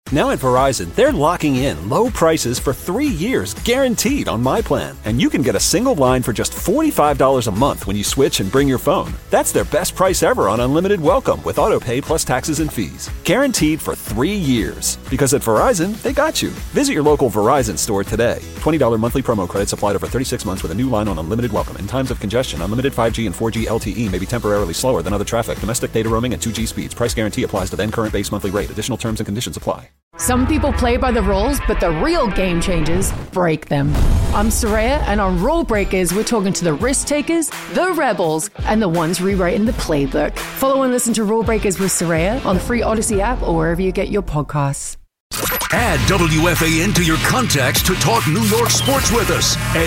Now at Verizon, they're locking in low prices for 3 years, guaranteed on my plan. And you can get a single line for just $45 a month when you switch and bring your phone. That's their best price ever on unlimited welcome with autopay plus taxes and fees. Guaranteed for 3 years. Because at Verizon, they got you. Visit your local Verizon store today. $20 monthly promo credits applied over 36 months with a new line on unlimited welcome. In times of congestion, unlimited 5G and 4G LTE may be temporarily slower than other traffic. Domestic data roaming at 2G speeds. Price guarantee applies to then current base monthly rate. Additional terms and conditions apply. Some people play by the rules, but the real game changers break them. I'm Soraya, and on Rule Breakers, we're talking to the risk takers, the rebels, and the ones rewriting the playbook. Follow and listen to Rule Breakers with Soraya on the free Odyssey app or wherever you get your podcasts. Add WFAN to your contacts to talk New York sports with us at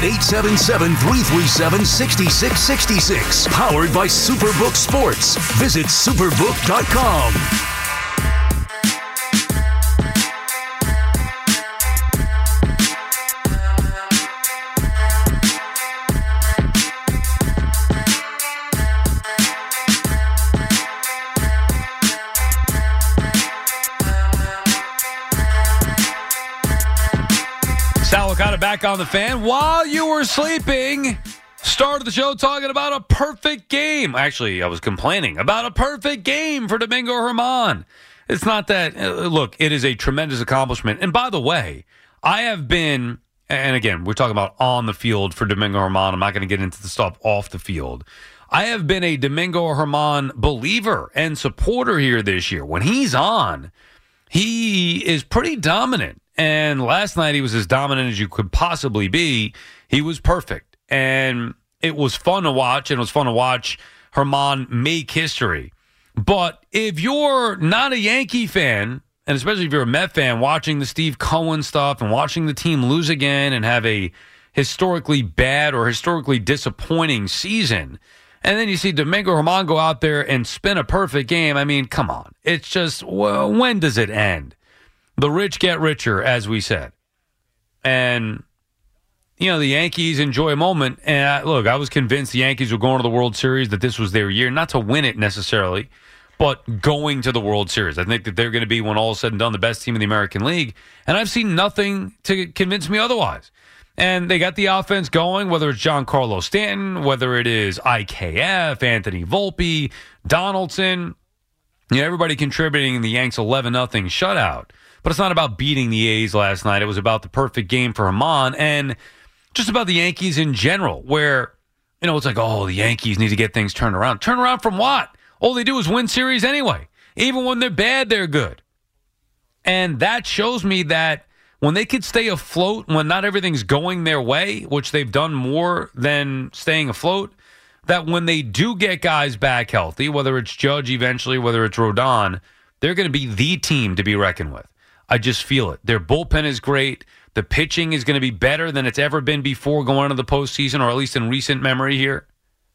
877-337-6666. Powered by Superbook Sports. Visit superbook.com. Sal Licata back on the Fan. While you were sleeping, started the show talking about a perfect game. Actually, I was complaining about a perfect game for Domingo Germán. It's not that, look, it is a tremendous accomplishment. And by the way, I have been, and again, we're talking about on the field for Domingo Germán. I'm not going to get into the stuff off the field. I have been a Domingo Germán believer and supporter here this year. When he's on, he is pretty dominant. And last night he was as dominant as you could possibly be. He was perfect. And it was fun to watch, and it was fun to watch Germán make history. But if you're not a Yankee fan, and especially if you're a Met fan, watching the Steve Cohen stuff and watching the team lose again and have a historically bad or historically disappointing season, and then you see Domingo Germán go out there and spin a perfect game, I mean, come on. It's just, well, when does it end? The rich get richer, as we said. And, you know, the Yankees enjoy a moment. And, I was convinced the Yankees were going to the World Series, that this was their year. Not to win it necessarily, but going to the World Series. I think that they're going to be, when all is said and done, the best team in the American League. And I've seen nothing to convince me otherwise. And they got the offense going, whether it's Giancarlo Stanton, whether it is IKF, Anthony Volpe, Donaldson. You know, everybody contributing in the Yanks 11-0 shutout. But it's not about beating the A's last night. It was about the perfect game for Germán and just about the Yankees in general, where, you know, it's like, oh, the Yankees need to get things turned around. Turn around from what? All they do is win series anyway. Even when they're bad, they're good. And that shows me that when they could stay afloat, when not everything's going their way, which they've done more than staying afloat, that when they do get guys back healthy, whether it's Judge eventually, whether it's Rodon, they're going to be the team to be reckoned with. I just feel it. Their bullpen is great. The pitching is going to be better than it's ever been before going into the postseason, or at least in recent memory here.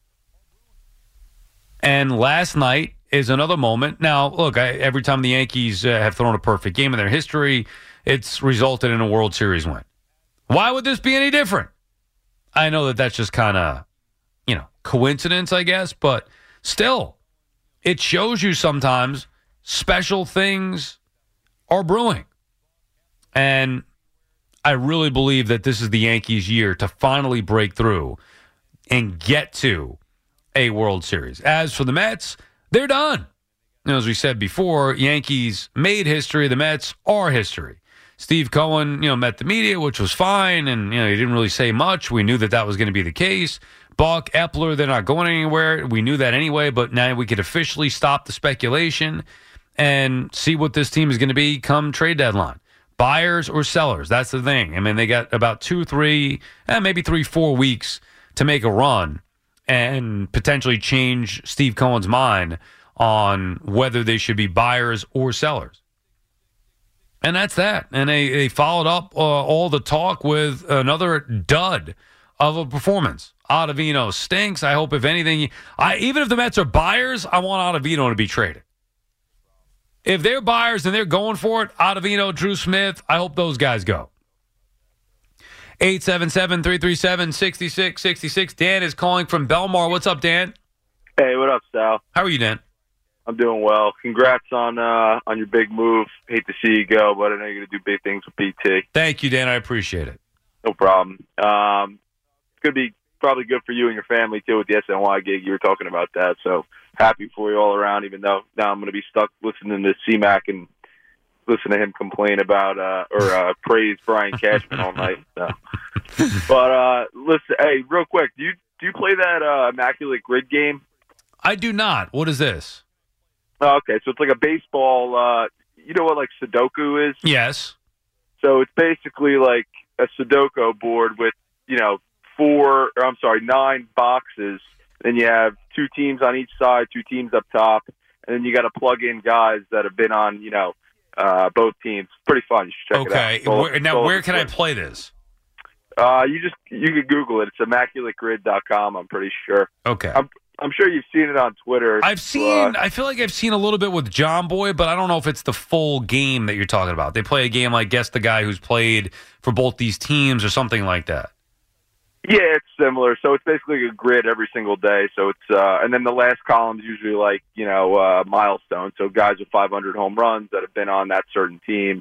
And last night is another moment. Now, look, every time the Yankees have thrown a perfect game in their history, it's resulted in a World Series win. Why would this be any different? I know that that's just kind of, you know, coincidence, I guess, but still, it shows you sometimes special things are brewing. And I really believe that this is the Yankees' year to finally break through and get to a World Series. As for the Mets, they're done. You know, as we said before, Yankees made history. The Mets are history. Steve Cohen, you know, met the media, which was fine, and, you know, he didn't really say much. We knew that that was going to be the case. Buck, Epler, they're not going anywhere. We knew that anyway, but now we could officially stop the speculation and see what this team is going to be come trade deadline. Buyers or sellers, that's the thing. I mean, they got about 2, 3, maybe 3, 4 weeks to make a run and potentially change Steve Cohen's mind on whether they should be buyers or sellers. And that's that. And they followed up all the talk with another dud of a performance. Ottavino stinks. I hope, if anything, even if the Mets are buyers, I want Ottavino to be traded. If they're buyers and they're going for it, Ottavino, Drew Smith, I hope those guys go. 877-337-6666. Dan is calling from Belmar. What's up, Dan? Hey, what up, Sal? How are you, Dan? I'm doing well. Congrats on your big move. Hate to see you go, but I know you're going to do big things with BT. Thank you, Dan. I appreciate it. No problem. It's going to be probably good for you and your family, too, with the SNY gig. You were talking about that, so happy for you all around, even though now I'm going to be stuck listening to C-Mac and listen to him complain about or praise Brian Cashman all night. So. But listen, hey, real quick, do you play that Immaculate Grid game? I do not. What is this? Oh, okay, so it's like a baseball. You know what like Sudoku is? Yes. So it's basically like a Sudoku board with 9 boxes. Then you have 2 teams on each side, 2 teams up top, and then you got to plug in guys that have been on both teams. Pretty fun. You should check it out. Okay. Where can I play this? You can Google it. It's ImmaculateGrid.com. I'm pretty sure. Okay. I'm sure you've seen it on Twitter. I feel like I've seen a little bit with John Boy, but I don't know if it's the full game that you're talking about. They play a game like Guess the Guy Who's Played for both these teams or something like that. Yeah, it's similar. So it's basically a grid every single day. So it's and then the last column is usually like milestones. So guys with 500 home runs that have been on that certain team.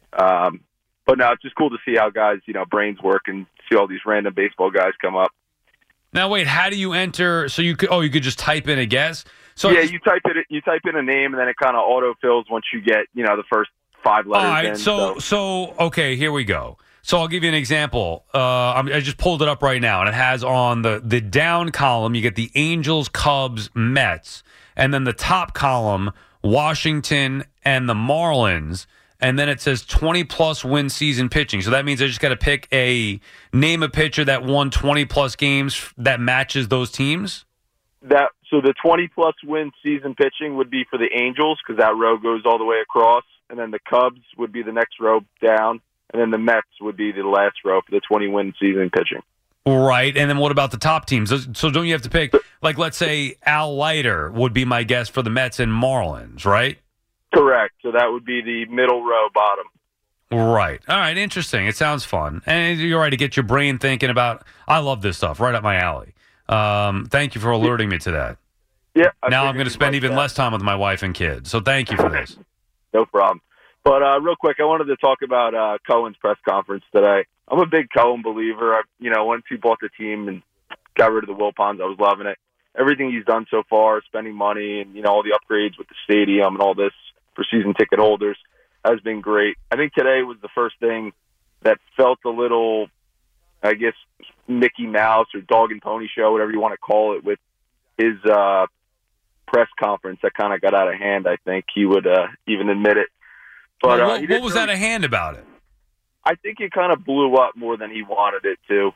But no, it's just cool to see how guys brains work and see all these random baseball guys come up. Now wait, how do you enter? So you could just type in a guess. So yeah, you type in a name and then it kind of autofills once you get the first 5 letters. All right, in, so okay, here we go. So I'll give you an example. I just pulled it up right now, and it has on the down column, you get the Angels, Cubs, Mets, and then the top column, Washington and the Marlins, and then it says 20-plus win season pitching. So that means I just got to name a pitcher that won 20-plus games that matches those teams? So the 20-plus win season pitching would be for the Angels because that row goes all the way across, and then the Cubs would be the next row down. And then the Mets would be the last row for the 20-win season pitching. Right. And then what about the top teams? So don't you have to pick, like, let's say Al Leiter would be my guess for the Mets and Marlins, right? Correct. So that would be the middle row bottom. Right. All right. Interesting. It sounds fun. And you're right to get your brain thinking about, I love this stuff, right up my alley. Thank you for alerting me to that. Yeah. Now I'm going to spend even less time with my wife and kids. So thank you for this. No problem. But real quick, I wanted to talk about Cohen's press conference today. I'm a big Cohen believer. Once he bought the team and got rid of the Wilpons, I was loving it. Everything he's done so far, spending money and, all the upgrades with the stadium and all this for season ticket holders has been great. I think today was the first thing that felt a little, I guess, Mickey Mouse or dog and pony show, whatever you want to call it, with his press conference that kind of got out of hand. I think he would even admit it. But what was out of hand about it? I think it kind of blew up more than he wanted it to.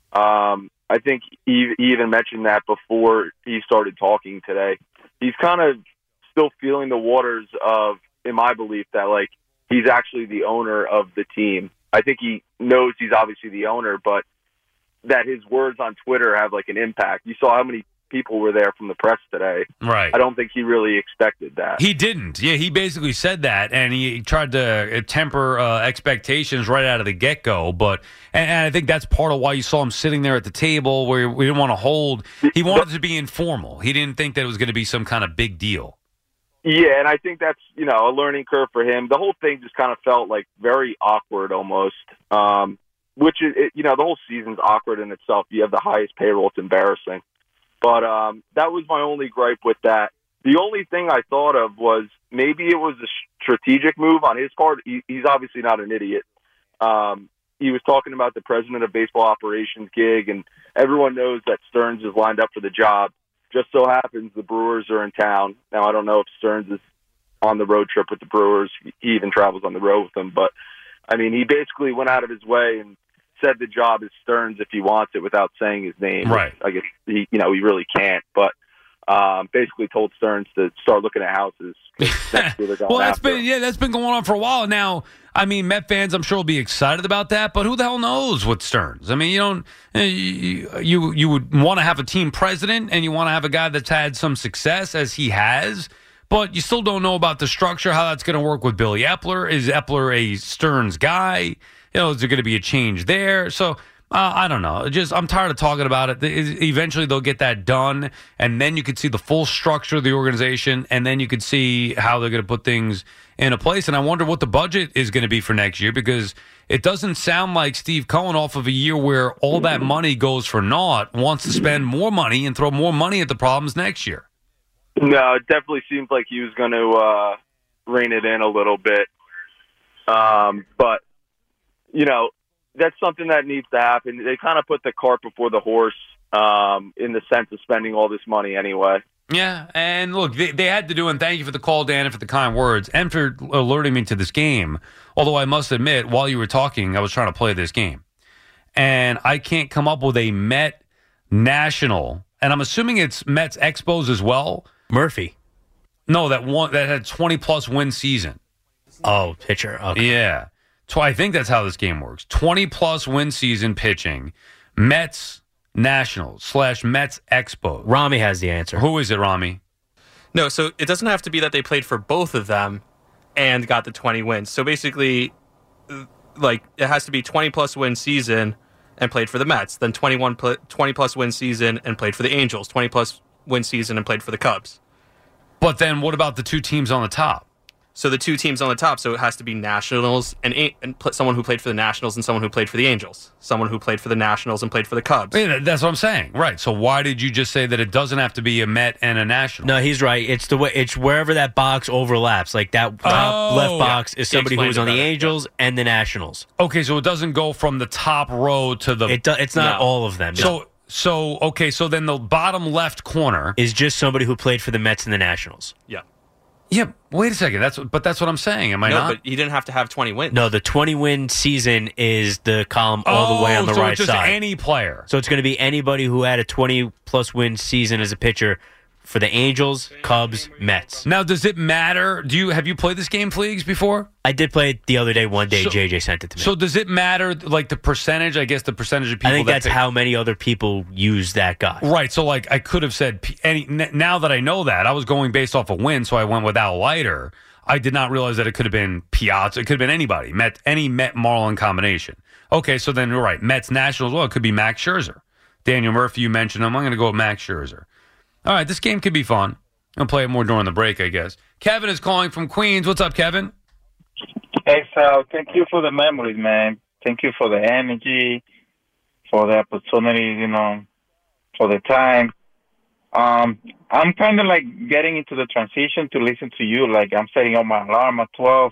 I think he even mentioned that before he started talking today. He's kind of still feeling the waters of, in my belief, that like he's actually the owner of the team. I think he knows he's obviously the owner, but that his words on Twitter have like an impact. You saw how many people were there from the press today. Right. I don't think he really expected that. He didn't. Yeah, he basically said that, and he tried to temper expectations right out of the get-go. But and I think that's part of why you saw him sitting there at the table where we didn't want to hold. He wanted to be informal. He didn't think that it was going to be some kind of big deal. Yeah, and I think that's, a learning curve for him. The whole thing just kind of felt like very awkward almost, which is, the whole season's awkward in itself. You have the highest payroll. It's embarrassing. But that was my only gripe with that. The only thing I thought of was maybe it was a strategic move on his part. He's obviously not an idiot. He was talking about the president of baseball operations gig, and everyone knows that Stearns is lined up for the job. Just so happens the Brewers are in town. Now, I don't know if Stearns is on the road trip with the Brewers. He even travels on the road with them. But, he basically went out of his way and said the job is Stearns if he wants it without saying his name. Right. I guess he really can't, but basically told Stearns to start looking at houses. Well, that's been going on for a while now. Met fans, I'm sure, will be excited about that, but who the hell knows with Stearns? You would want to have a team president, and you want to have a guy that's had some success as he has, but you still don't know about the structure, how that's going to work with Billy Epler. Is Epler a Stearns guy? Is there going to be a change there? So I don't know. I'm tired of talking about it. Eventually, they'll get that done, and then you could see the full structure of the organization, and then you could see how they're going to put things into place. And I wonder what the budget is going to be for next year, because it doesn't sound like Steve Cohen, off of a year where all that money goes for naught, wants to spend more money and throw more money at the problems next year. No, it definitely seems like he was going to rein it in a little bit. But, that's something that needs to happen. They kind of put the cart before the horse in the sense of spending all this money anyway. Yeah, and look, they had to do, and thank you for the call, Dan, and for the kind words, and for alerting me to this game. Although I must admit, while you were talking, I was trying to play this game. And I can't come up with a Met National, and I'm assuming it's Mets Expos as well. Murphy. No, that had 20-plus win season. Oh, pitcher. Okay. Yeah. So I think that's how this game works. 20-plus win season pitching. Mets Nationals / Mets Expos. Rami has the answer. Who is it, Rami? No, so it doesn't have to be that they played for both of them and got the 20 wins. So basically, it has to be 20-plus win season and played for the Mets, then 20-plus win season and played for the Angels, 20-plus win season and played for the Cubs. But then what about the two teams on the top? So the two teams on the top, so it has to be Nationals and someone who played for the Nationals and someone who played for the Angels. Someone who played for the Nationals and played for the Cubs. Yeah, that's what I'm saying. Right. So why did you just say that it doesn't have to be a Met and a National? No, he's right. It's wherever that box overlaps. Like that top left box is somebody who's on the Angels and the Nationals. Okay, so it doesn't go from the top row to the... It's not all of them. So then the bottom left corner... is just somebody who played for the Mets and the Nationals. Yeah. Yeah, wait a second. That's what I'm saying. Am I not? No, but he didn't have to have 20 wins. No, the 20-win season is the column all the way on the right side. So it's just side. any player. So it's going to be anybody who had a 20-plus win season as a pitcher for the Angels, Cubs, Mets. Now, does it matter? Have you played this game, Fleegs, before? I did play it the other day. One day, JJ sent it to me. So does it matter, like the percentage? I guess the percentage of people. I think that's how many other people use that guy. Right. So, like, I could have said now that I know that, I was going based off a win, so I went without Leiter. I did not realize that it could have been Piazza. It could have been anybody. Any Met Marlin combination. Okay, so then you're right. Mets Nationals. Well, it could be Max Scherzer. Daniel Murphy, you mentioned him. I'm going to go with Max Scherzer. All right, this game could be fun. I'll play it more during the break, I guess. Kevin is calling from Queens. What's up, Kevin? Hey, Sal. Thank you for the memories, man. Thank you for the energy, for the opportunity, for the time. I'm kind of like getting into the transition to listen to you. Like I'm setting up my alarm at 12.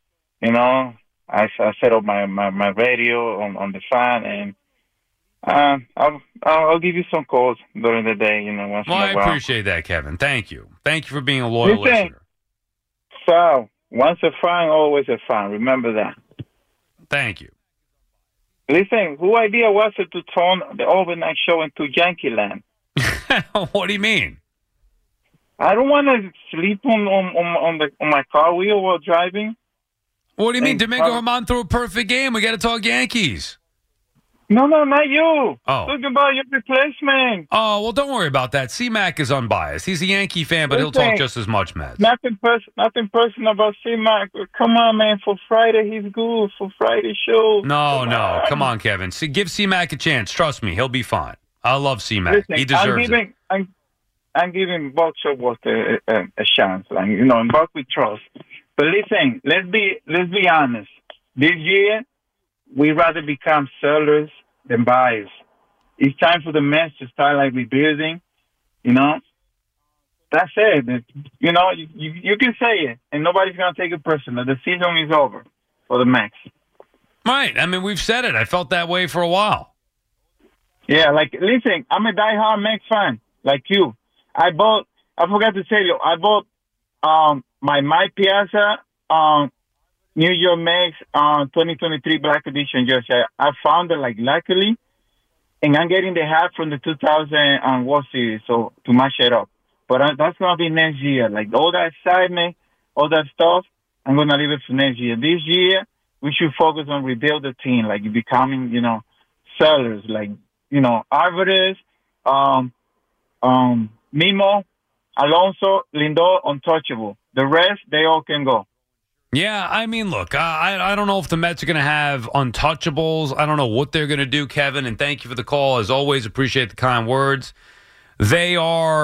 I set up my radio on the fan, and I'll give you some calls during the day, once in a while. I appreciate that, Kevin. Thank you. Thank you for being a loyal listener. So, once a fan, always a fan. Remember that. Thank you. Listen, whose idea was it to turn the overnight show into Yankee Land? What do you mean? I don't want to sleep on my car wheel while driving. What do you mean? Domingo Germán threw a perfect game. We got to talk Yankees. No, not you. Oh. Talking about your replacement. Oh, well, don't worry about that. C-Mac is unbiased. He's a Yankee fan, but he'll talk just as much, Mets. Nothing personal about C-Mac. Come on, man. For Friday, he's good. For Friday show. No. Come on, Kevin. Give C-Mac a chance. Trust me. He'll be fine. I love C-Mac. He deserves it. I'm giving Buck Showalter a chance. And Buck we trust. But listen, let's be honest. This year, we'd rather become sellers than buyers. It's time for the Mets to start rebuilding. That's it. You can say it, and nobody's gonna take it personal. The season is over for the Mets. Right. I mean, we've said it. I felt that way for a while. Yeah. Listen, I'm a diehard Mets fan, like you. I forgot to tell you, I bought my Mike Piazza New York Mets 2023 Black Edition jersey. I found it luckily, and I'm getting the hat from the 2000 World Series, so to match it up. But that's gonna be next year. All that excitement, all that stuff, I'm gonna leave it for next year. This year, we should focus on rebuild the team, becoming, sellers, Alvarez, Mimo, Alonso, Lindor, untouchable. The rest, they all can go. Yeah, I mean, look, I don't know if the Mets are going to have untouchables. I don't know what they're going to do, Kevin, and thank you for the call. As always, appreciate the kind words. They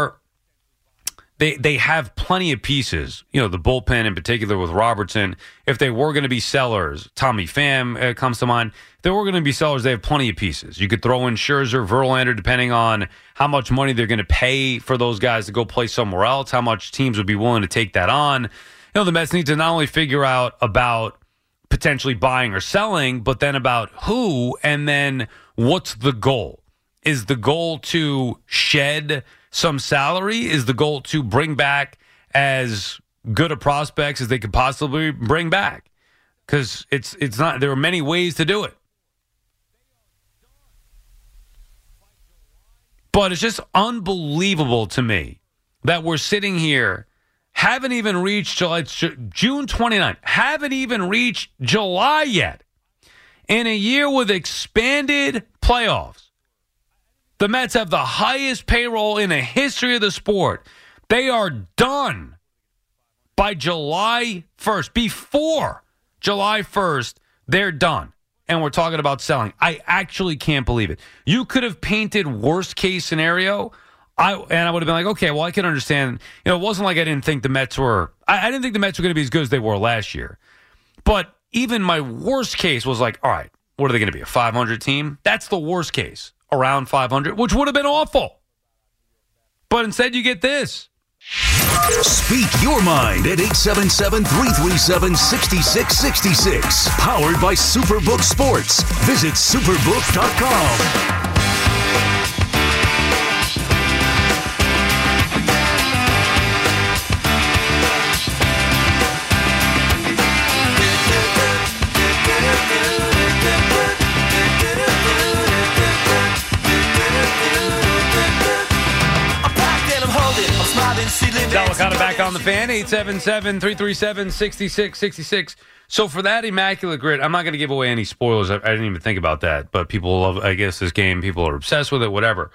have plenty of pieces, the bullpen in particular with Robertson. If they were going to be sellers, Tommy Pham comes to mind. If they were going to be sellers, they have plenty of pieces. You could throw in Scherzer, Verlander, depending on how much money they're going to pay for those guys to go play somewhere else, how much teams would be willing to take that on. The Mets need to not only figure out about potentially buying or selling, but then about who, and then what's the goal? Is the goal to shed some salary? Is the goal to bring back as good a prospects as they could possibly bring back? Because it's not. There are many ways to do it, but it's just unbelievable to me that we're sitting here. Haven't even reached July. It's June 29th. Haven't even reached July yet. In a year with expanded playoffs, the Mets have the highest payroll in the history of the sport. They are done by July 1st. Before July 1st, they're done. And we're talking about selling. I actually can't believe it. You could have painted worst case scenario. I would have been like, okay, well, I can understand. It wasn't like I didn't think the Mets were. I didn't think the Mets were going to be as good as they were last year. But even my worst case was like, all right, what are they going to be, a 500 team? That's the worst case, around 500, which would have been awful. But instead, you get this. Speak your mind at 877-337-6666. Powered by Superbook Sports. Visit superbook.com. Delicata back on the fan, 877-337-6666. So for that Immaculate Grid, I'm not going to give away any spoilers. I didn't even think about that. But people love, I guess, this game. People are obsessed with it, whatever.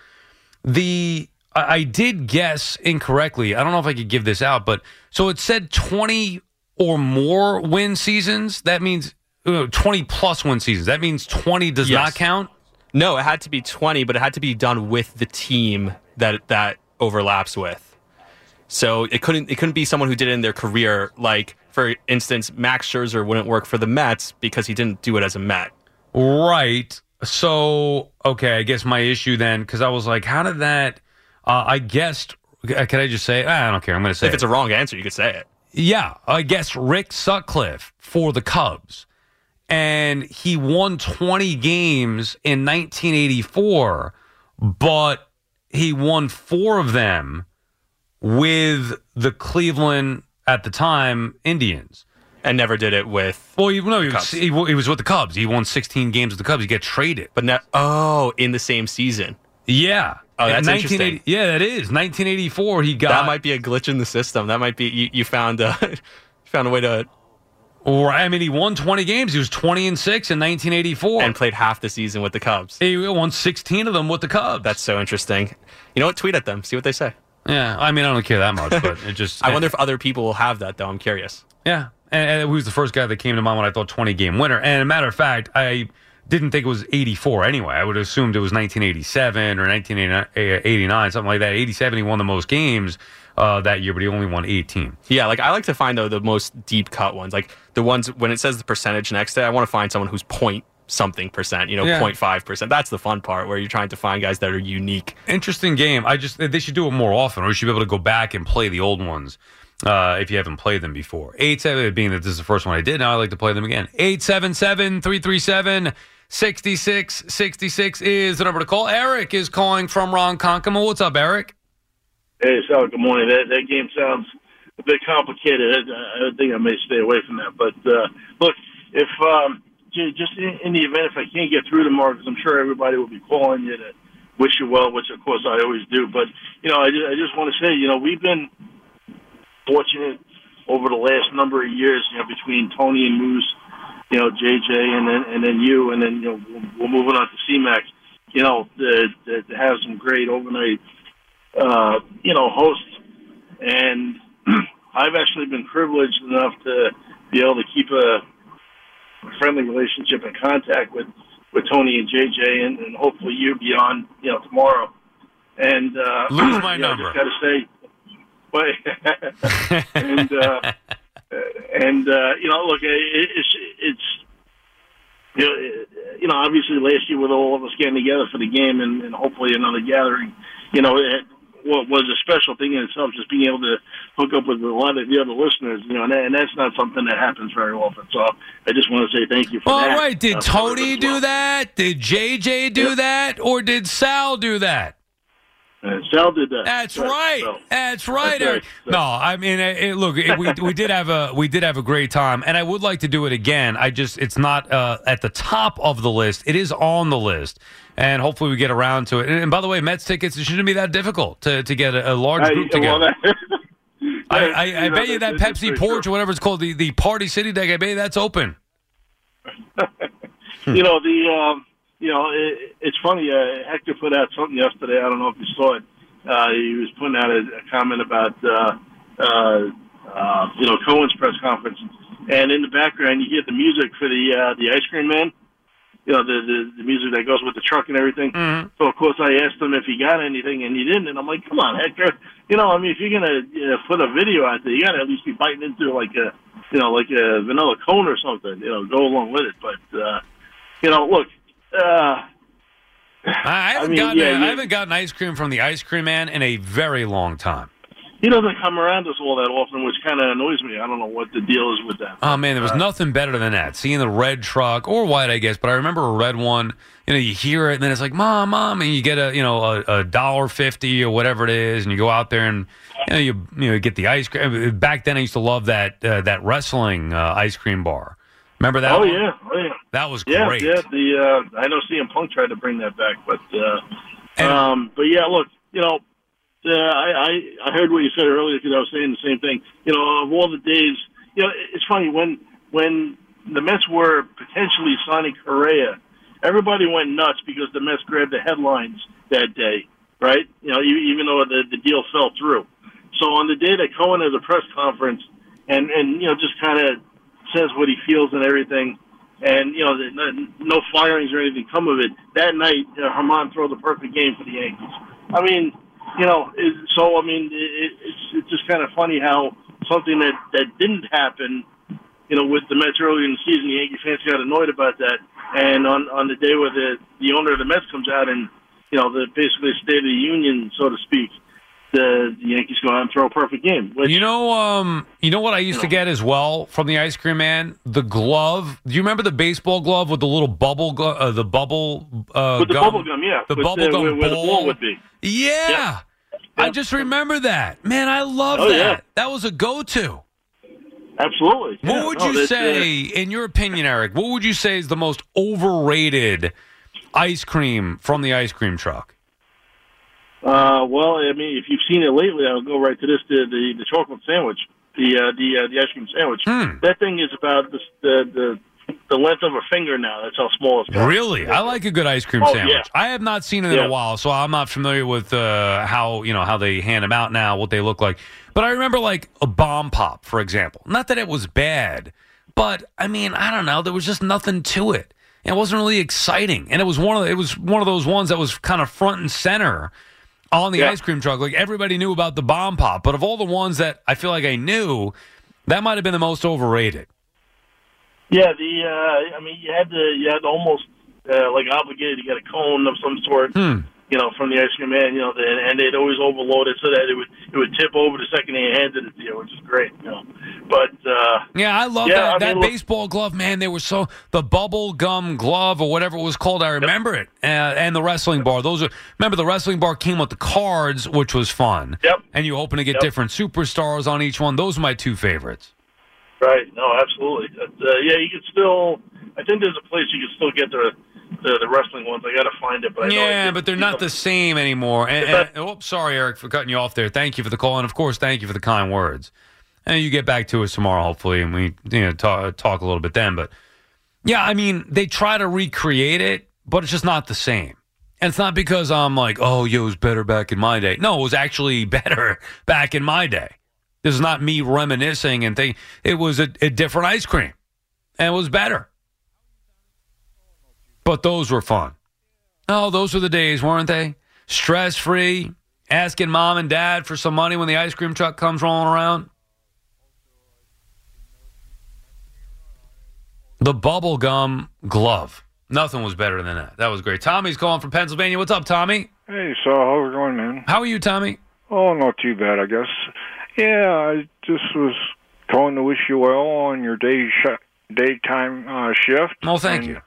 I did guess incorrectly. I don't know if I could give this out, but so it said 20 or more win seasons. That means 20 plus win seasons. That means 20 does not count? No, it had to be 20, but it had to be done with the team that overlaps with. So it couldn't be someone who did it in their career. Like, for instance, Max Scherzer wouldn't work for the Mets because he didn't do it as a Met. Right. So, okay, I guess my issue then, because I was like, how did that, I guessed, can I just say it? I don't care, I'm going to say it. If it's a wrong answer, you could say it. Yeah, I guessed Rick Sutcliffe for the Cubs. And he won 20 games in 1984, but he won 4 of them with the Cleveland, at the time, Indians. And never did it with he was with the Cubs. He won 16 games with the Cubs. He got traded. But in the same season. Yeah. Oh, that's interesting. Yeah, that is. 1984, he got... That might be a glitch in the system. That might be... You found a way to... Or, I mean, he won 20 games. He was 20-6 in 1984. And played half the season with the Cubs. He won 16 of them with the Cubs. That's so interesting. You know what? Tweet at them. See what they say. Yeah, I mean, I don't care that much, but it just... I wonder if other people will have that, though. I'm curious. Yeah, and who's the first guy that came to mind when I thought 20-game winner? And as a matter of fact, I didn't think it was 84 anyway. I would have assumed it was 1987 or 1989, something like that. 87, he won the most games that year, but he only won 18. Yeah, like I like to find, though, the most deep-cut ones. Like the ones, when it says the percentage next to it, I want to find someone who's something percent, 0.5%. That's the fun part where you're trying to find guys that are unique. Interesting game. They should do it more often, or you should be able to go back and play the old ones if you haven't played them before. 877, being that this is the first one I did, now I like to play them again. 877-337-6666 is the number to call. Eric is calling from Ronkonkoma. What's up, Eric? Hey, Sal, good morning. That game sounds a bit complicated. I think I may stay away from that. But look, if just in the event if I can't get through tomorrow, because I'm sure everybody will be calling you to wish you well, which of course I always do. But I just want to say, we've been fortunate over the last number of years, between Tony and Moose, JJ, and then you, and then we're moving on to C-Mac. To have some great overnight, hosts, and I've actually been privileged enough to be able to keep a friendly relationship and contact with Tony and JJ, and hopefully you be on, tomorrow. And lose my number. I just got to say, wait, and look, it's obviously last year with all of us getting together for the game and hopefully another gathering, what was a special thing in itself, just being able to hook up with a lot of the other listeners, and that's not something that happens very often. So I just want to say thank you for that. All right, did Tony do that? Did JJ do that? Or did Sal do that? Sal did that. That's right. So, that's right, Eric. So. No, I mean, we did have a great time, and I would like to do it again. It's not at the top of the list. It is on the list, and hopefully we get around to it. And by the way, Mets tickets, it shouldn't be that difficult to get a large group together. I bet you that Pepsi Porch or whatever it's called, the Party City deck, I bet you that's open. It's funny. Hector put out something yesterday. I don't know if you saw it. He was putting out a comment about, Cohen's press conference. And in the background, you hear the music for the Ice Cream Man. The music that goes with the truck and everything. Mm-hmm. So, of course, I asked him if he got anything, and he didn't. And I'm like, come on, Hector. If you're going to put a video out there, you got to at least be biting into like a vanilla cone or something, go along with it. But, look. I haven't gotten ice cream from the Ice Cream Man in a very long time. He doesn't come around us all that often, which kind of annoys me. I don't know what the deal is with that. Oh, man, there was nothing better than that. Seeing the red truck, or white, I guess, but I remember a red one. You hear it, and then it's like, Mom, and you get a $1.50 or whatever it is, and you go out there and you get the ice cream. Back then, I used to love that wrestling ice cream bar. Remember that? Oh yeah. That was great. Yeah. I know CM Punk tried to bring that back, but yeah, look, I heard what you said earlier because I was saying the same thing. Of all the days, it's funny when the Mets were potentially signing Correa, everybody went nuts because the Mets grabbed the headlines that day, right? Even though the deal fell through. So on the day that Cohen has a press conference and just kind of says what he feels and everything, and no firings or anything come of it. That night, Herman throw the perfect game for the Yankees. I mean, it's just kind of funny how something that didn't happen, with the Mets earlier in the season, the Yankee fans got annoyed about that, and on the day where the owner of the Mets comes out and basically State of the Union, so to speak. The Yankees go out and throw a perfect game. Which, you know what I used to get as well from the Ice Cream Man? The glove. Do you remember the baseball glove with the little bubble gum? With the bubble gum, yeah. The bubble gum where the ball would be. Yeah. I just remember that. Man, I love that. Yeah. That was a go-to. Absolutely. What would you say, in your opinion, Eric, what would you say is the most overrated ice cream from the ice cream truck? Well, I mean, if you've seen it lately, I'll go right to this: the chocolate sandwich, the ice cream sandwich. That thing is about the length of a finger now. That's how small it's got. Really, I like a good ice cream sandwich. Yeah. I have not seen it in a while, so I'm not familiar with how they hand them out now, what they look like. But I remember like a bomb pop, for example. Not that it was bad, but I mean, I don't know. There was just nothing to it. It wasn't really exciting, and it was one of those ones that was kind of front and center on the ice cream truck. Like, everybody knew about the bomb pop, but of all the ones that I feel like I knew, that might have been the most overrated. Yeah, you had to almost like obligated to get a cone of some sort, from the ice cream man, and they'd always overload it so that it would tip over the second they handed it to you, which is great, But I love that. That baseball glove, man. They were the bubble gum glove or whatever it was called. I remember it, and the wrestling bar. Remember the wrestling bar came with the cards, which was fun. Yep. And you hoping to get different superstars on each one. Those are my two favorites. Right. No, absolutely. But, you could still. I think there's a place you can still get the wrestling ones. I got to find it, but but they're not the same anymore. Sorry, Eric, for cutting you off there. Thank you for the call, and of course, thank you for the kind words. And you get back to us tomorrow, hopefully, and we talk a little bit then. But yeah, I mean, they try to recreate it, but it's just not the same. And it's not because I'm like, it was better back in my day. No, it was actually better back in my day. This is not me reminiscing and thinking. It was a different ice cream, and it was better. But those were fun. Oh, those were the days, weren't they? Stress-free, asking mom and dad for some money when the ice cream truck comes rolling around. The bubblegum glove. Nothing was better than that. That was great. Tommy's calling from Pennsylvania. What's up, Tommy? Hey, so how's it going, man? How are you, Tommy? Oh, not too bad, I guess. Yeah, I just was calling to wish you well on your daytime shift. Oh, thank you.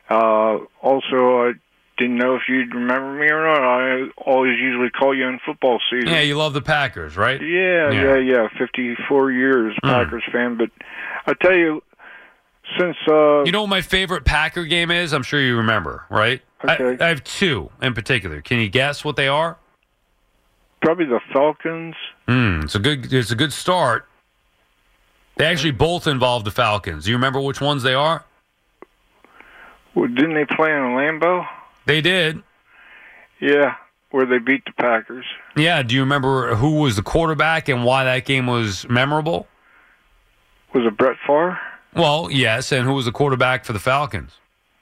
Also, I didn't know if you'd remember me or not. I always usually call you in football season. Yeah, you love the Packers, right? Yeah. 54 years Packers fan. But I tell you, since... you know what my favorite Packer game is? I'm sure you remember, right? Okay. I have two in particular. Can you guess what they are? Probably the Falcons. It's a good start. They actually both involve the Falcons. Do you remember which ones they are? Well, didn't they play in Lambeau? They did. Yeah, where they beat the Packers. Yeah, do you remember who was the quarterback and why that game was memorable? Was it Brett Favre? Well, yes, and who was the quarterback for the Falcons?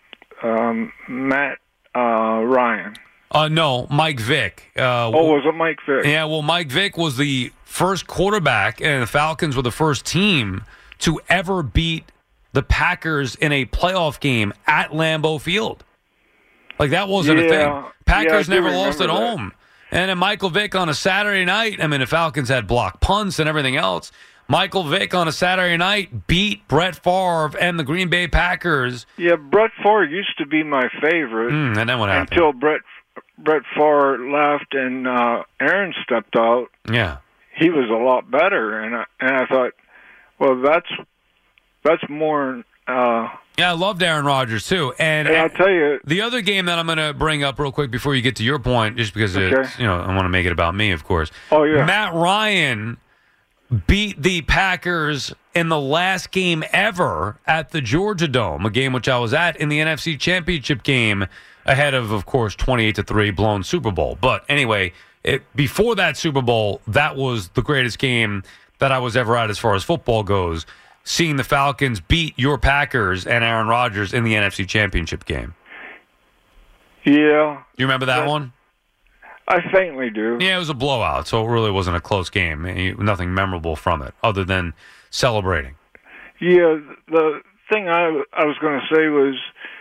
Matt Ryan. No, Mike Vick. Was it Mike Vick? Yeah, well, Mike Vick was the first quarterback, and the Falcons were the first team to ever beat the Packers in a playoff game at Lambeau Field. Like, that wasn't a thing. Packers never lost at home. And then Michael Vick on a Saturday night, I mean, the Falcons had blocked punts and everything else. Michael Vick on a Saturday night beat Brett Favre and the Green Bay Packers. Yeah, Brett Favre used to be my favorite. And then what happened? Until Brett Favre left and Aaron stepped out. Yeah. He was a lot better. And I thought, well, that's more... yeah, I loved Aaron Rodgers, too. And I'll tell you... The other game that I'm going to bring up real quick before you get to your point, just because it's, I want to make it about me, of course. Oh, yeah. Matt Ryan beat the Packers in the last game ever at the Georgia Dome, a game which I was at in the NFC Championship game ahead of course, 28-3 blown Super Bowl. But anyway, before that Super Bowl, that was the greatest game that I was ever at as far as football goes, seeing the Falcons beat your Packers and Aaron Rodgers in the NFC Championship game. Yeah. You remember that one? I faintly do. Yeah, it was a blowout, so it really wasn't a close game. Nothing memorable from it other than celebrating. Yeah, the thing I was going to say was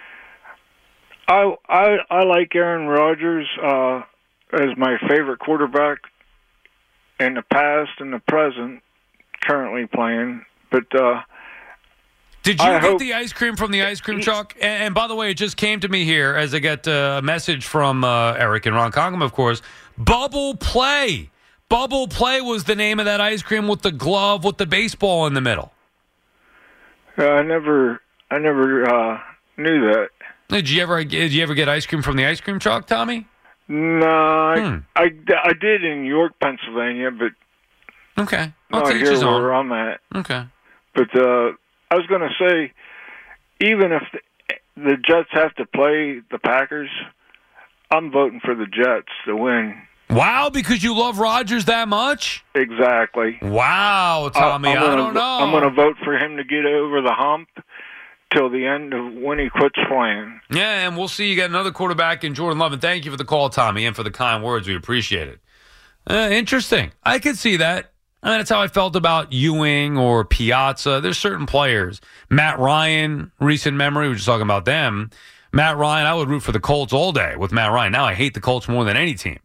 I like Aaron Rodgers as my favorite quarterback in the past and the present, currently playing. But did you get the ice cream from the ice cream truck? And by the way, it just came to me here as I got a message from Eric and Ron Congham, of course. Bubble Play. Bubble Play was the name of that ice cream with the glove with the baseball in the middle. I never knew that. Did you ever get ice cream from the ice cream truck, Tommy? No, I did in York, Pennsylvania, but okay, not here where I'm at. Okay, but I was going to say, even if the Jets have to play the Packers, I'm voting for the Jets to win. Wow, because you love Rodgers that much? Exactly. Wow, Tommy, I don't know. I'm going to vote for him to get over the hump till the end of when he quits playing. Yeah, and we'll see you got another quarterback in Jordan Love. And thank you for the call, Tommy, and for the kind words. We appreciate it. Interesting. I could see that. I mean, that's how I felt about Ewing or Piazza. There's certain players. Matt Ryan, recent memory, we were just talking about them. Matt Ryan, I would root for the Colts all day with Matt Ryan. Now I hate the Colts more than any team.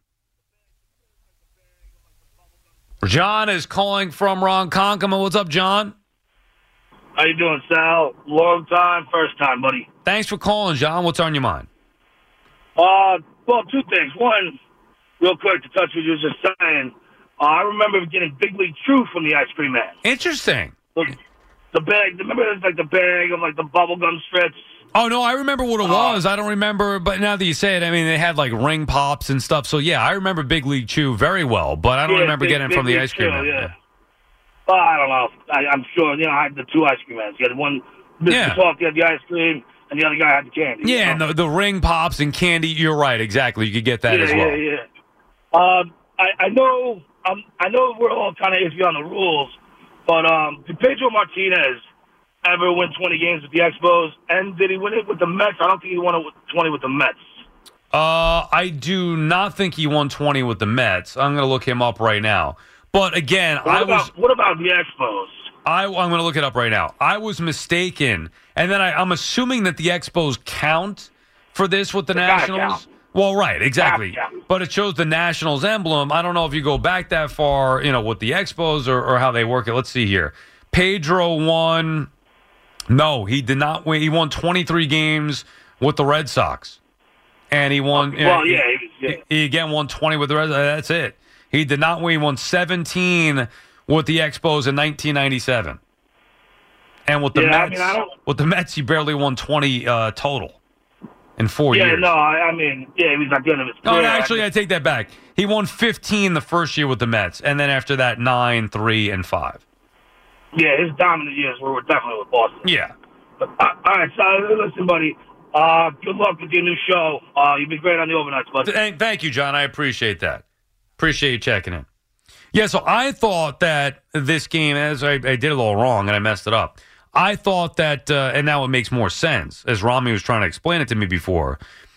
John is calling from Ron Congham. What's up, John? How you doing, Sal? Long time, first time, buddy. Thanks for calling, John. What's on your mind? Well, two things. One, real quick to touch what you were just saying. I remember getting Big League Chew from the ice cream man. Interesting. The bag. Remember, it was like the bag of like the bubblegum strips. Oh, no, I remember what it was. I don't remember, but now that you say it, I mean, they had like ring pops and stuff. So, yeah, I remember Big League Chew very well, but I don't remember getting it from the ice cream man. Yeah. Well, I don't know. I'm sure, I had the two ice cream mans. You had one, Mr. Soft, you had the ice cream, and the other guy had the candy. Yeah, and the ring pops and candy, you're right, exactly. You could get that as well. Yeah. I know we're all kind of iffy on the rules, but did Pedro Martinez ever win 20 games with the Expos? And did he win it with the Mets? I don't think he won it with 20 with the Mets. I do not think he won 20 with the Mets. I'm going to look him up right now. But again, what about the Expos? I'm going to look it up right now. I was mistaken, and then I'm assuming that the Expos count for this with the Nationals. Well, right, exactly. But it shows the Nationals emblem. I don't know if you go back that far, with the Expos or how they work it. Let's see here. Pedro won. No, he did not win. He won 23 games with the Red Sox. And he won. He again won 20 with the Red Sox. That's it. He did not win. He won 17 with the Expos in 1997. And with the Mets, he barely won 20 total in 4 years. He was at the end of his career. No, actually, I take that back. He won 15 the first year with the Mets, and then after that, 9, 3, and 5. Yeah, his dominant years were definitely with Boston. Yeah. All right, so listen, buddy. Good luck with your new show. You've been great on the overnights, bud. Thank you, John. I appreciate that. Appreciate you checking in. Yeah, so I thought that this game, as I did it all wrong and I messed it up. I thought that, and now it makes more sense, as Rami was trying to explain it to me before.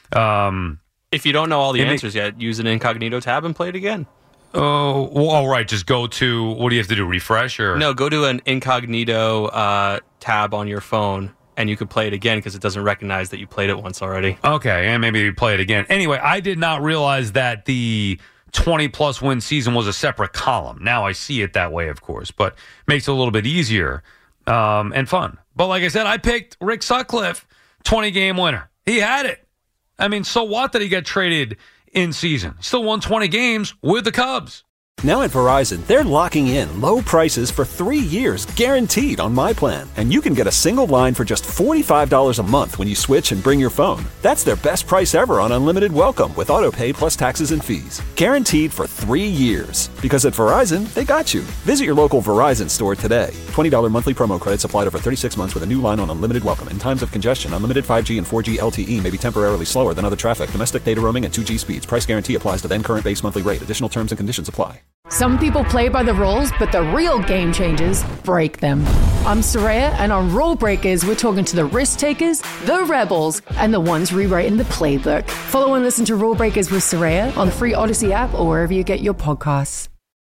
If you don't know all the answers yet, use an incognito tab and play it again. Oh, all right. Just go to, what do you have to do, refresh? Or No, go to an incognito tab on your phone, and you could play it again because it doesn't recognize that you played it once already. Okay, and maybe you play it again. Anyway, I did not realize that the 20-plus win season was a separate column. Now I see it that way, of course, but makes it a little bit easier and fun. But like I said, I picked Rick Sutcliffe, 20-game winner. He had it. I mean, so what that he got traded in season? He still won 20 games with the Cubs. Now at Verizon, they're locking in low prices for 3 years, guaranteed on my plan. And you can get a single line for just $45 a month when you switch and bring your phone. That's their best price ever on unlimited welcome with autopay plus taxes and fees. Guaranteed for 3 years. Because at Verizon, they got you. Visit your local Verizon store today. $20 monthly promo credits applied over 36 months with a new line on unlimited welcome. In times of congestion, unlimited 5G and 4G LTE may be temporarily slower than other traffic. Domestic data roaming and 2G speeds. Price guarantee applies to then current base monthly rate. Additional terms and conditions apply. Some people play by the rules, but the real game changers break them. I'm Soraya, and on Rule Breakers, we're talking to the risk takers, the rebels, and the ones rewriting the playbook. Follow and listen to Rule Breakers with Soraya on the free Odyssey app or wherever you get your podcasts.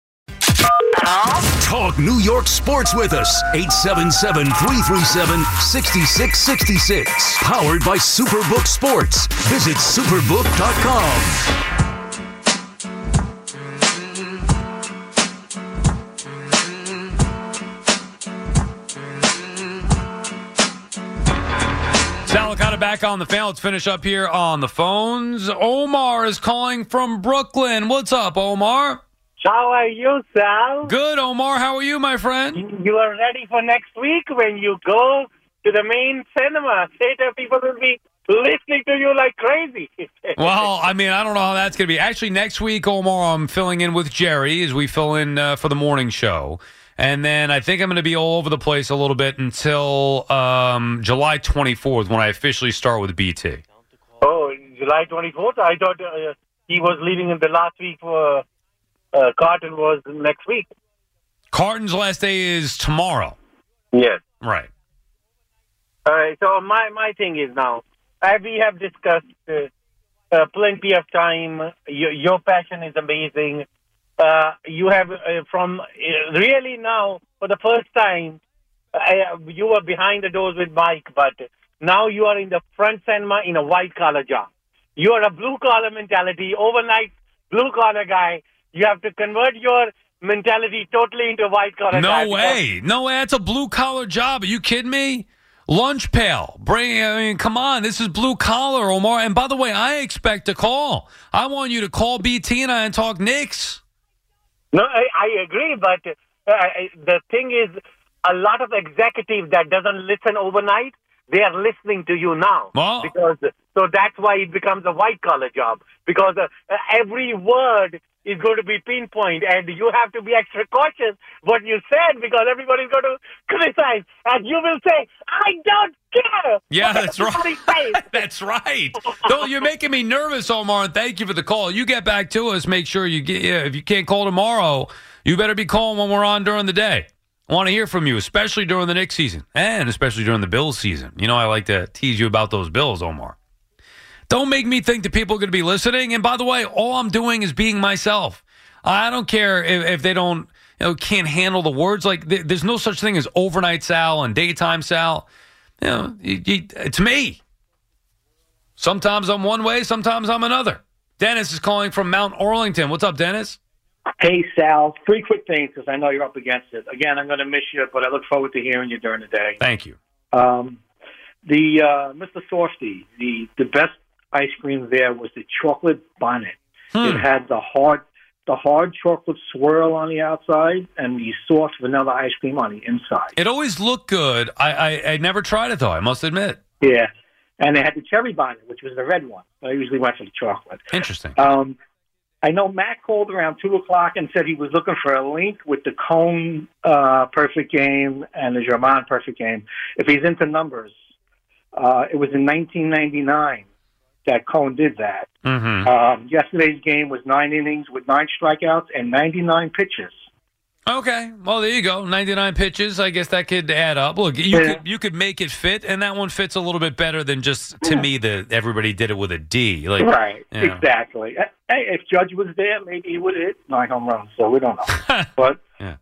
Talk New York sports with us. 877-337-6666. Powered by Superbook Sports. Visit superbook.com. Salicata back on the fan. Let's finish up here on the phones. Omar is calling from Brooklyn. What's up, Omar? How are you, Sal? Good, Omar. How are you, my friend? You are ready for next week when you go to the main cinema. Theater people will be listening to you like crazy. Well, I mean, I don't know how that's going to be. Actually, next week, Omar, I'm filling in with Jerry as we fill in for the morning show. And then I think I'm going to be all over the place a little bit until July 24th when I officially start with BT. Oh, July 24th? I thought he was leaving in the last week for Carton was next week. Carton's last day is tomorrow. Yes. Right. All right. So my thing is now, as we have discussed plenty of time, your passion is amazing. You have really now, for the first time, you were behind the doors with Mike, but now you are in the front cinema in a white-collar job. You are a blue-collar mentality, overnight blue-collar guy. You have to convert your mentality totally into white-collar guy. No way. That's a blue-collar job. Are you kidding me? Lunch pail. Come on. This is blue-collar, Omar. And by the way, I expect a call. I want you to call BT and I and talk Knicks. No, I agree, but the thing is, a lot of executives that doesn't listen overnight, they are listening to you now. Oh. So that's why it becomes a white-collar job, because every word is going to be pinpoint, and you have to be extra cautious what you said, because everybody's going to criticize, and you will say, I don't care. Yeah, that's right. That's right. No, you're making me nervous, Omar, and thank you for the call. You get back to us. Make sure you get. If you can't call tomorrow, you better be calling when we're on during the day. I want to hear from you, especially during the Knicks season, and especially during the Bills season. You know, I like to tease you about those Bills, Omar. Don't make me think that people are going to be listening. And by the way, all I'm doing is being myself. I don't care if they don't, can't handle the words. Like, there's no such thing as overnight Sal and daytime Sal. It's me. Sometimes I'm one way, sometimes I'm another. Dennis is calling from Mount Arlington. What's up, Dennis? Hey, Sal. 3 quick things, because I know you're up against it. Again, I'm going to miss you, but I look forward to hearing you during the day. Thank you. Mr. Softy, the best ice cream there was the chocolate bonnet. It had the hard chocolate swirl on the outside and the soft vanilla ice cream on the inside. It always looked good. I never tried it, though, I must admit. Yeah. And they had the cherry bonnet, which was the red one. I usually went for the chocolate. Interesting. I know Matt called around 2 o'clock and said he was looking for a link with the Cone perfect game and the German perfect game. If he's into numbers, it was in 1999 that Cone did that. Mm-hmm. Yesterday's game was 9 innings with 9 strikeouts and 99 pitches. Okay, well, there you go. 99 pitches. I guess that could add up. Look, you could make it fit, and that one fits a little bit better than just, to me, everybody did it with a D. Like, right, exactly. Hey, if Judge was there, maybe he would have hit 9 home runs, so we don't know. But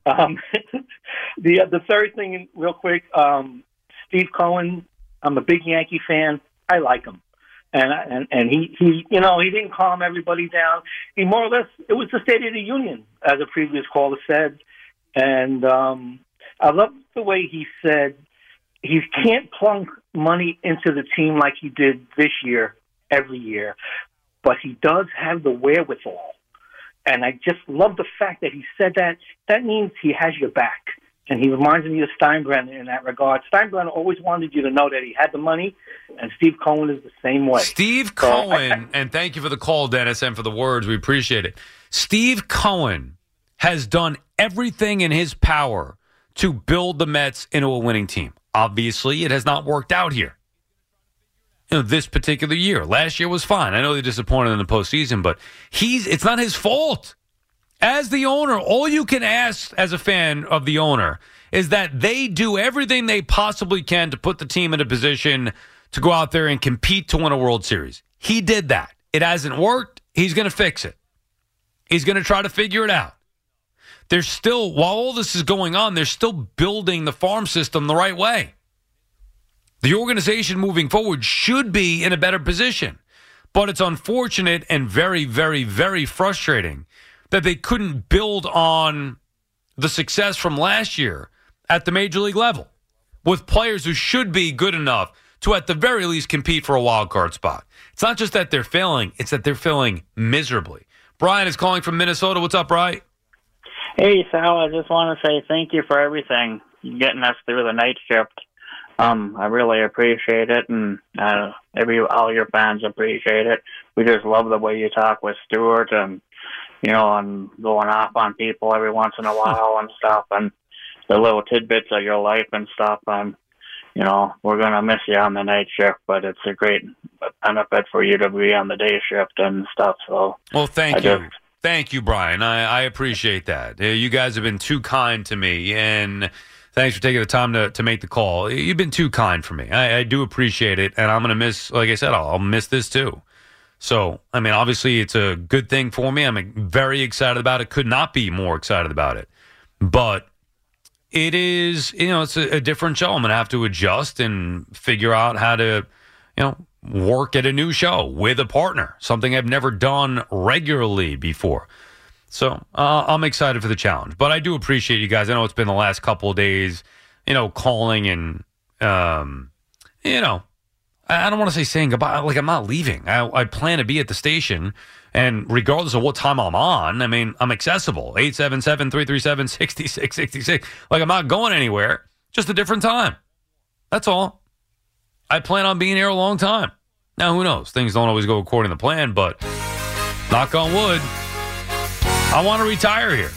the third thing, real quick, Steve Cohen, I'm a big Yankee fan. I like him. And he he didn't calm everybody down. He more or less, it was the State of the Union, as a previous caller said. And I love the way he said he can't plunk money into the team like he did this year, every year, but he does have the wherewithal. And I just love the fact that he said that. That means he has your back. And he reminds me of Steinbrenner in that regard. Steinbrenner always wanted you to know that he had the money, and Steve Cohen is the same way. Steve Cohen, and thank you for the call, Dennis, and for the words. We appreciate it. Steve Cohen has done everything in his power to build the Mets into a winning team. Obviously, it has not worked out here. This particular year. Last year was fine. I know they disappointed in the postseason, but it's not his fault. As the owner, all you can ask as a fan of the owner is that they do everything they possibly can to put the team in a position to go out there and compete to win a World Series. He did that. It hasn't worked. He's going to fix it. He's going to try to figure it out. There's still, while all this is going on, they're still building the farm system the right way. The organization moving forward should be in a better position. But it's unfortunate and very, very, very frustrating that they couldn't build on the success from last year at the major league level with players who should be good enough to at the very least compete for a wild card spot. It's not just that they're failing, it's that they're failing miserably. Brian is calling from Minnesota. What's up, Brian? Hey, Sal, I just want to say thank you for everything, getting us through the night shift. I really appreciate it, and all your fans appreciate it. We just love the way you talk with Stuart and and going off on people every once in a while and stuff, and the little tidbits of your life and stuff. And, we're going to miss you on the night shift, but it's a great benefit for you to be on the day shift and stuff. So, well, thank you. Thank you, Brian. I appreciate that. You guys have been too kind to me, and thanks for taking the time to make the call. You've been too kind for me. I do appreciate it, and I'm going to miss, like I said, I'll miss this too. So, I mean, obviously it's a good thing for me. I'm very excited about it. Could not be more excited about it. But it is, it's a different show. I'm going to have to adjust and figure out how to, work at a new show with a partner, something I've never done regularly before. So I'm excited for the challenge. But I do appreciate you guys. I know it's been the last couple of days, calling and, I don't want to say saying goodbye. Like, I'm not leaving. I plan to be at the station, and regardless of what time I'm on, I mean, I'm accessible. 877-337-6666. Like, I'm not going anywhere. Just a different time. That's all. I plan on being here a long time. Now, who knows? Things don't always go according to plan, but knock on wood, I want to retire here.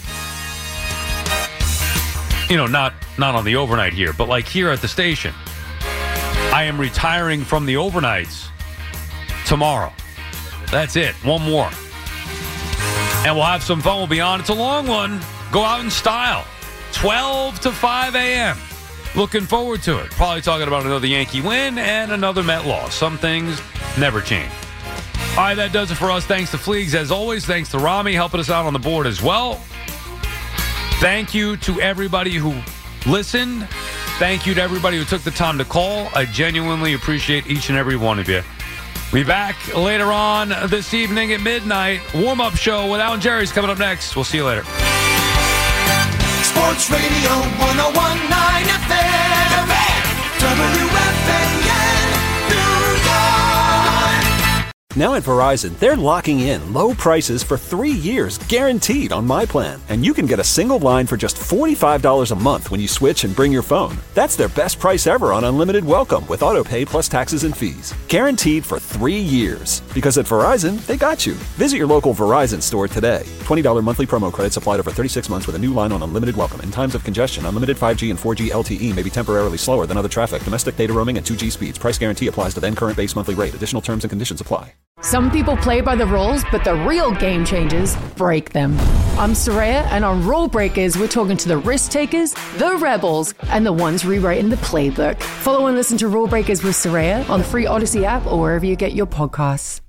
You know, not on the overnight here, but like here at the station. I am retiring from the overnights tomorrow. That's it. One more. And we'll have some fun. We'll be on. It's a long one. Go out in style. 12 to 5 a.m. Looking forward to it. Probably talking about another Yankee win and another Met loss. Some things never change. All right, that does it for us. Thanks to Fleegs, as always. Thanks to Rami helping us out on the board as well. Thank you to everybody who listened. Thank you to everybody who took the time to call. I genuinely appreciate each and every one of you. We'll be back later on this evening at midnight. Warm-up show with Al and Jerry's coming up next. We'll see you later. Sports Radio 101.9 FM. WFAN, New York. Now at Verizon, they're locking in low prices for 3 years, guaranteed on My Plan. And you can get a single line for just $45 a month when you switch and bring your phone. That's their best price ever on unlimited welcome with auto pay plus taxes and fees. Guaranteed for 3 years. Because at Verizon, they got you. Visit your local Verizon store today. $20 monthly promo credits applied over 36 months with a new line on unlimited welcome. In times of congestion, unlimited 5G and 4G LTE may be temporarily slower than other traffic. Domestic data roaming at 2G speeds. Price guarantee applies to then current base monthly rate. Additional terms and conditions apply. Some people play by the rules, but the real game changers break them. I'm Soraya, and on Rule Breakers, we're talking to the risk takers, the rebels, and the ones rewriting the playbook. Follow and listen to Rule Breakers with Soraya on the free Odyssey app or wherever you get your podcasts.